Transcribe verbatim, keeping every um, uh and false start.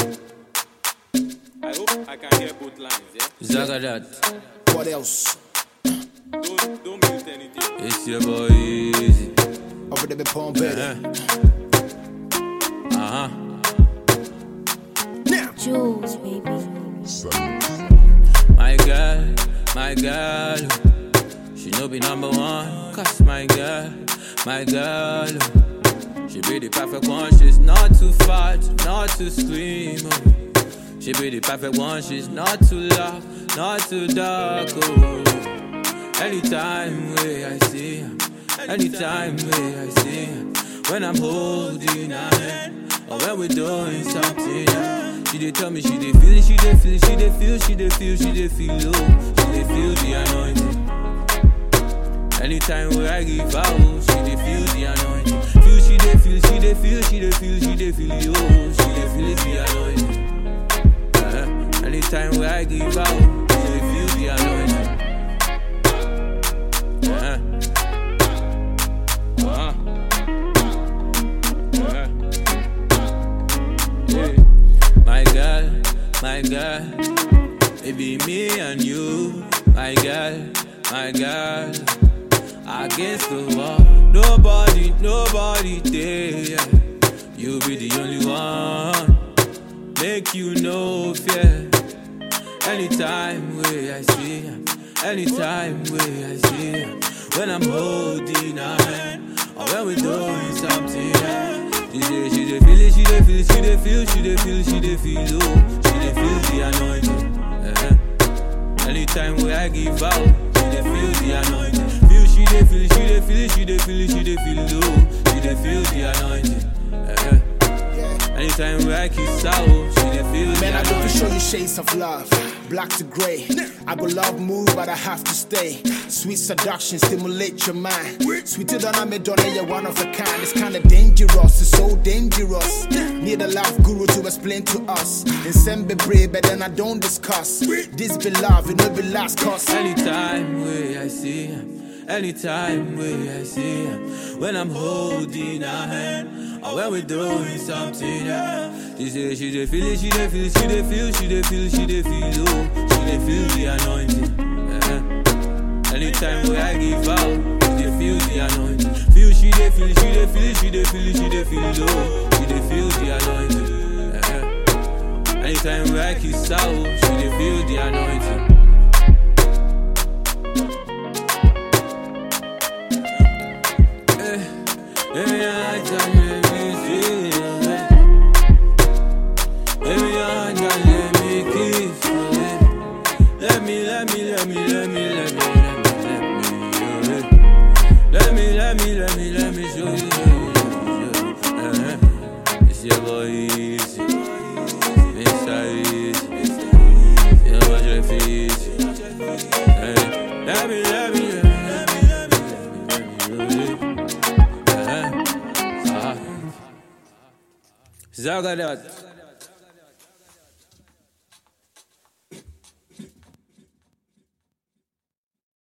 I hope I can hear both lines, yeah? Zagadat. What else? Don't, don't mute anything. It's your boy Easy. Over there, be Palm Better. Uh-huh. Uh-huh. Now. Jules, baby. My girl, my girl. She no be number one. Cause my girl, my girl. She be the perfect one. She's not too fat, not too slim. Oh. She be the perfect one. She's not too loud, not too dark. Oh. Anytime where I see her, anytime where I see her, when I'm holding her hand, or when we're doing something, yeah. She dey tell me she dey feel it, she dey feel it, she dey feel, she dey feel, she dey feel low, she dey feel the anointing. Anytime where I give out, she dey feel the anointing. Feel, she dey feel, she dey feel, she dey feel, she dey feel low, she dey feel it, the anointing. Uh-huh. Anytime where I give out, she dey feel the anointing. Uh-huh. Uh-huh. Uh-huh. Yeah. My girl, my girl, it be me and you, my girl, my girl, against the wall, nobody, nobody there, you be the only one, make you no fear, anytime where I see her, anytime where I see her, when I'm holding her hand, or when we're doing something, yeah. She say she dey feel it, she dey feel it, she dey feel, she dey feel, she dey feel low, she dey feel the anointing. Uh-huh. Anytime where I give out, she dey feel the anointing. Feel, she dey feel it, she dey feel it, she dey feel it, she dey feel low, she dey feel the anointing. Uh-huh. Anytime where I kiss out, she dey feel the Man, I anointing. go to show you shades of love, black to gray. I go love move, but I have to stay. Sweet seduction, stimulate your mind. Sweeter than I'm a donor, you're one of a kind. It's kinda dangerous, it's so dangerous. Need a love guru to explain to us. And send be brave, but then I don't discuss. This be love, it no be last cause. Anytime where I see her, anytime where I see her, when I'm holding her hand, or when we're doing something, yeah. She say she dey feel it, she dey feel it, she dey feel, she dey feel, she dey feel low, she dey feel the anointing. Uh-huh. Anytime where I give out, she dey feel the anointing. Feel, she dey feel, she dey feel, she dey feel, she dey feel low, she dey feel the anointing. Uh-huh. Anytime where I kiss out, she dey feel the anointing. Baby, I just let me see you. Baby, I just let me kiss you. Let me, let me, let me, let me, let me, let me, let me, let me, let me show you. Uh-huh. It's your boy Easy, Mister Easy, your boy Easy. Let me, let me, let me. Zagadat.